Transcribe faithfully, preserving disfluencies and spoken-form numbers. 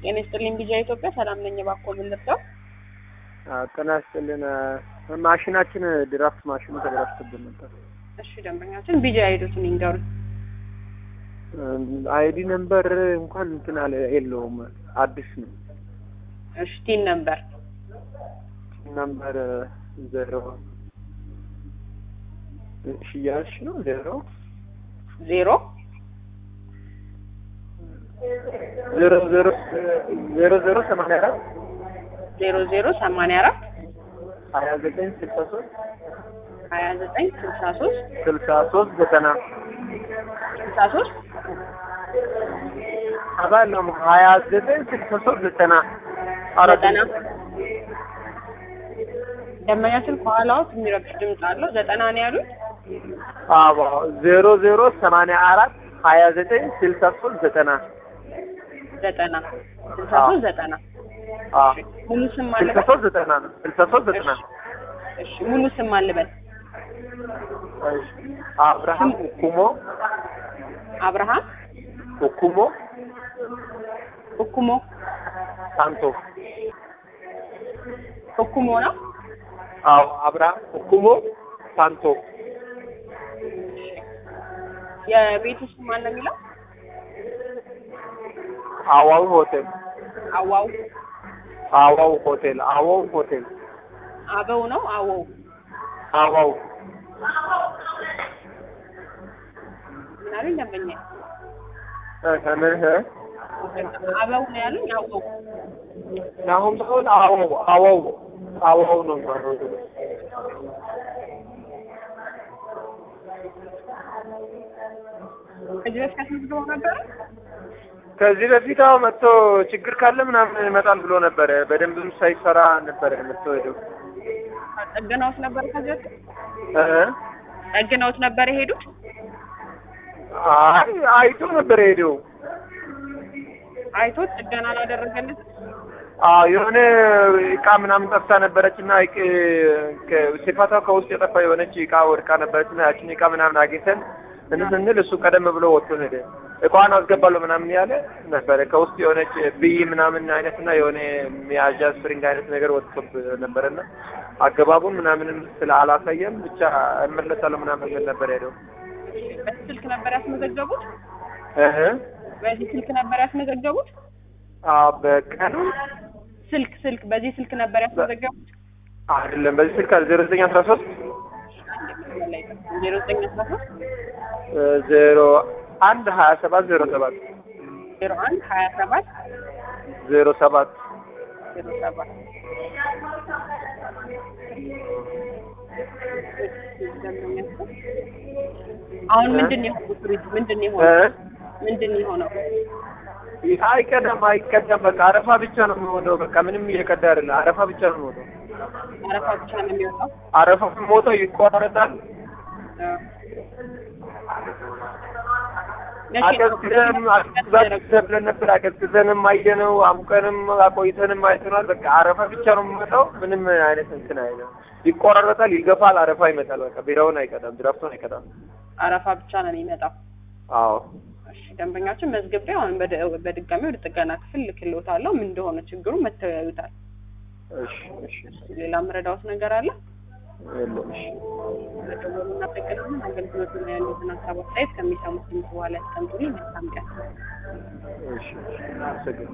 ጤና ይስጥልኝ ቢጃ ኢትዮጵያ ሰላም ነኝ ባኮ ምን ልርዳው? ጤና ይስጥልኝ ማሽናችን ድራፍት ማሽኑ ተበላሽቶብን ነበር። እሺ ደንበኛችን ቢጃ አይዱትን ይንገሩ። አይዲ ነምበር እንኳን እንትን አለ የለውም አዲስ ነው። እሺ ቲን ነምበር ነምበር ዜሮ እሺ ያሽ ነው ዜሮ ዜሮ ዜሮ ዜሮ ዜሮ ዜሮ ሰማንያ አራት ዜሮ ዜሮ ሰማንያ አራት ሀያ ዘጠኝ ስልሳ ሶስት ሀያ ዘጠኝ ስልሳ ሶስት ስልሳ ሶስት ዘጠና ስልሳ ሶስት አባለም ሀያ ዘጠኝ ስልሳ ሶስት ዘጠና ዘጠና ደመኛችን ከኋላው የሚረብሽ ድምጽ አለው ዘጠና ነው ያሉት? አዎ ዜሮ ዜሮ ሰማንያ አራት ሀያ ዘጠኝ ስልሳ ሶስት ዘጠና ዘጠና ስልሳ ሶስት ዘጠና አዎ ሙሉ ስም አለበት ስልሳ ሶስት ዘጠና ነው ስልሳ ሶስት ዘጠና እሺ ሙሉ ስም አለበት እሺ አብርሃም ኩሞ አብርሃም ኩሞ ኩሞ ሳንቶ ኩሞ ነው አዎ አብርሃም ኩሞ ሳንቶ የቤቱ ስም ማን ነው የሚለው? አዋው ሆቴል አዋው አዋው ሆቴል አዋው ሆቴል አበው ነው አዋው አዋው ምናምን ደንበኛ እህ አበው ነው ያሉኝ አዋው ናሁም ተቆል አዋው አዋው አዋው ነው ማለት ነው። ከዚህ በፊት አስመዝግበው ነበር? ከዚህ በፊት አዎ መጥቶ ችግር ካለ ምናምን ይመጣል ብሎ ነበር። በደንብም ሳይሰራ ነበር መጥቶ ሄደው ጠገናውት ነበር ከዚህ በፊት እ ጠገናውት ነበር ሄዱት? አይ አይቶ ነበር ሄደው አይቶ ጥገና አላደረገልት? አዎ የሆነ እቃ ምናምን ጠፍታ ነበረችና እቃ ከሲፋታው ከውስጥ የጠፋ የሆነች እቃ ወድቃ ነበረችና ያቺን እቃ ምናምን አግኝተን እንስንል እሱ ቀደም ብሎ ወጥቶ ሄደ። እቃዋን አስገባለሁ ምናምን ያለ ነበር። ከውስጥ የሆነች ብይ ምናምን አይነትና የሆነ ሚያጃ ስፕሪንግ አይነት ነገር ወጥቶ ነበርና አገባቡን ምናምንም ስላላሳየም ብቻ እመለሳለሁ ምናምን ምን ነበር ሄደው። በስልክ ነበር ያስመዘገቡት? እህ በዚህ ስልክ ነበር ያስመዘገቡት? አዎ በቀኑ ስልክ ስልክ በዚህ ስልክ ነበር ያስመዘገቡት? አይደለም በዚህ ስልክ ዜሮ ዘጠኝ አስራ ሶስት ዜሮ ዘጠኝ አስራ ሶስት ዜሮ አንድ ሀያ ሰባት ዜሮ ሰባት ዜሮ አንድ ሀያ ሰባት ዜሮ ሰባት ዜሮ ሰባት አሁን ምንድን ነው ፍሪጅ ምንድን ነው የሆነው? ምንድን ነው የሆነው? አይቀደም አይቀደም በቃ አረፋ ብቻ ነው የሚወጣው። በቃ ምንም እየቀዳ አይደለም አረፋ ብቻ ነው የሚወጣው። አረፋ ብቻ ነው የሚወጣው? አረፋ ሞቶ ይቆረጣል። አቀዝቅዘንም አቀዝቅዘን ነበር አቀዝቅዘንም አይደነው አሙቀንም አቆይተንም አይተናል። በቃ አረፋ ብቻ ነው የሚመጣው። ምንም አይነት እንትን አይደለም። ይቆረጣል ይገፋል አረፋ ይመጣል። በቃ ቢራውን አይቀዳም ድራፍቱን አይቀዳም። አረፋ ብቻ ነው የሚመጣው። አዎ እሺ ደንበኛችን መዝግቤ አሁን በድጋሚ ወደ ጥገና ክፍል ልክልዎታለሁ። ምን እንደሆነ ችግሩ መተው ያዩታል። እሺ እሺ ሌላ ምረዳውት ነገር አለ? የለም። እሺ ለደወሉና ተቀበሉን አገልግሎት ነው ያሉትን ሀሳብ አስተያየት ከሚሰሙት በኋላ ያስቀምጡልኝ። መልካም ቀን። እሺ እሺ